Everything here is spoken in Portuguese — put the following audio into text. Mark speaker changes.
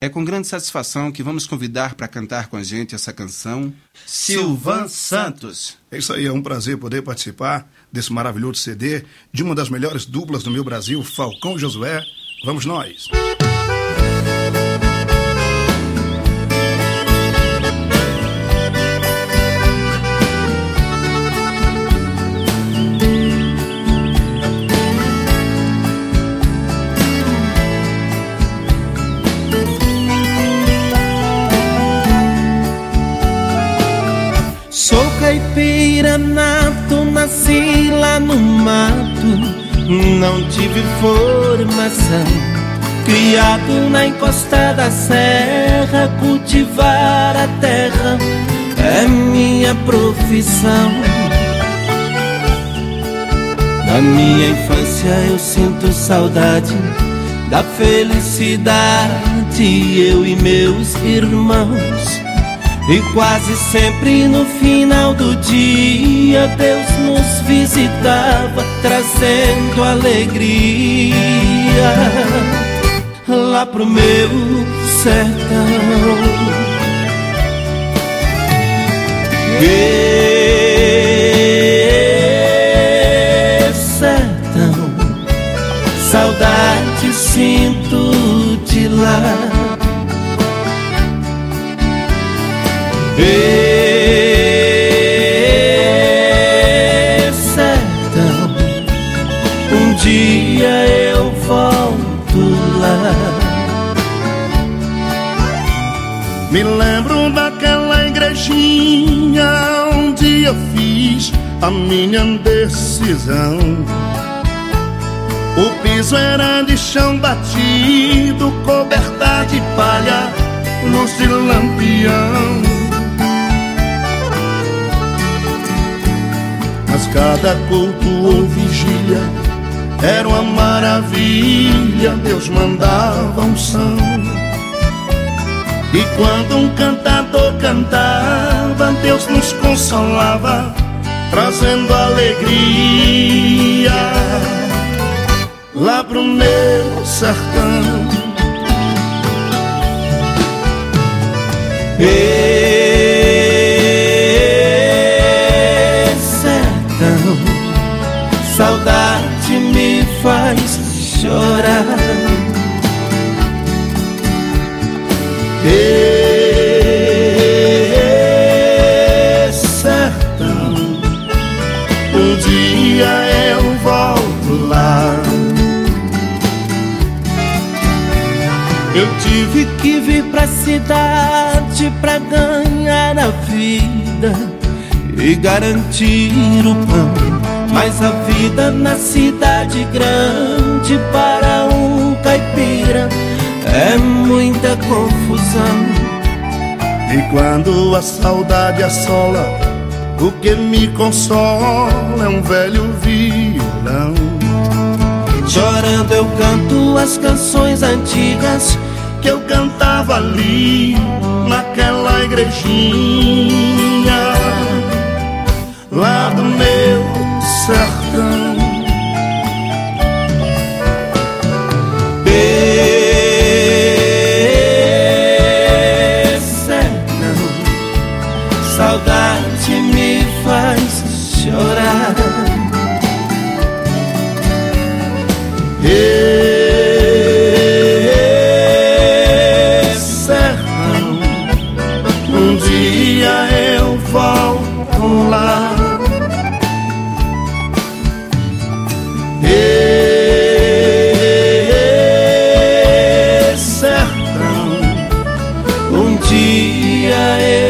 Speaker 1: É com grande satisfação que vamos convidar para cantar com a gente essa canção Silvan Santos.
Speaker 2: É isso aí, é um prazer poder participar desse maravilhoso CD de uma das melhores duplas do meu Brasil, Falcão e Josué. Vamos nós!
Speaker 3: Sou caipira nato, nasci lá no mato, não tive formação. Criado na encosta da serra, cultivar a terra é minha profissão. Na minha infância eu sinto saudade da felicidade, eu e meus irmãos. E quase sempre no final do dia Deus nos visitava, trazendo alegria lá pro meu sertão. Sertão, saudade sinto de lá. Sertão, um dia eu volto lá.
Speaker 2: Me lembro daquela igrejinha onde eu fiz a minha decisão. O piso era de chão batido, coberta de palha, luz de lampião. Mas cada culto ou vigília era uma maravilha, Deus mandava unção. E quando um cantador cantava, Deus nos consolava, trazendo alegria lá pro meu sertão.
Speaker 3: Saudade me faz chorar. Sertão, um dia eu volto lá. Eu tive que vir pra cidade pra ganhar a vida e garantir o pão. Mas a vida na cidade grande para um caipira é muita confusão.
Speaker 2: E quando a saudade assola, o que me consola é um velho violão.
Speaker 3: Chorando eu canto as canções antigas
Speaker 2: que eu cantava ali naquela igrejinha lá do meu sertão.
Speaker 3: Sertão, saudade me faz chorar. Sertão, um dia eu volto lá. Sertão, um dia eu